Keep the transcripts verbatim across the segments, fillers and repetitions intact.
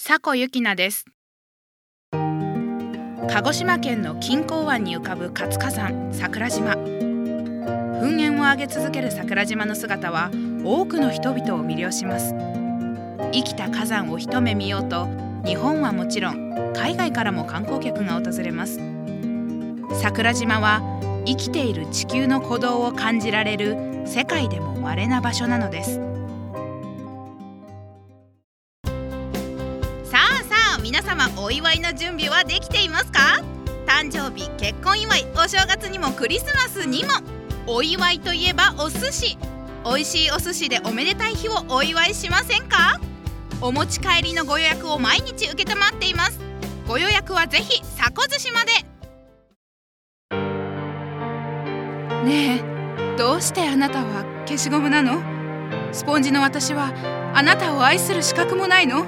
佐古ゆきなです。鹿児島県の錦江湾に浮かぶ活火山桜島。噴煙を上げ続ける桜島の姿は多くの人々を魅了します。生きた火山を一目見ようと、日本はもちろん海外からも観光客が訪れます。桜島は生きている地球の鼓動を感じられる世界でも稀な場所なのです。さあさあ、皆様お祝いの準備はできていますか？誕生日、結婚祝い、お正月にもクリスマスにも、お祝いといえばお寿司。おいしいお寿司でおめでたい日をお祝いしませんか？お持ち帰りのご予約を毎日受けたまっています。ご予約はぜひ佐古寿司まで。ねえ、どうしてあなたは消しゴムなの？スポンジの私はあなたを愛する資格もないの？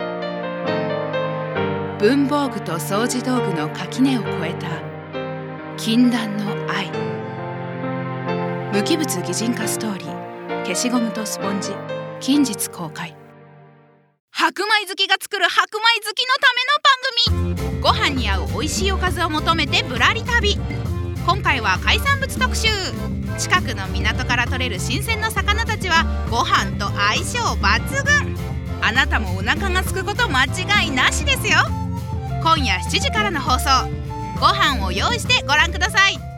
文房具と掃除道具の垣根を越えた禁断の愛。無機物擬人化ストーリー、消しゴムとスポンジ、近日公開。白米好きが作る白米好きのための番組。ご飯に合う美味しいおかずを求めてぶらり旅。今回は海産物特集。近くの港から取れる新鮮な魚たちはご飯と相性抜群。あなたもお腹がすくこと間違いなしですよ。今夜しちじからの放送。ご飯を用意してご覧ください。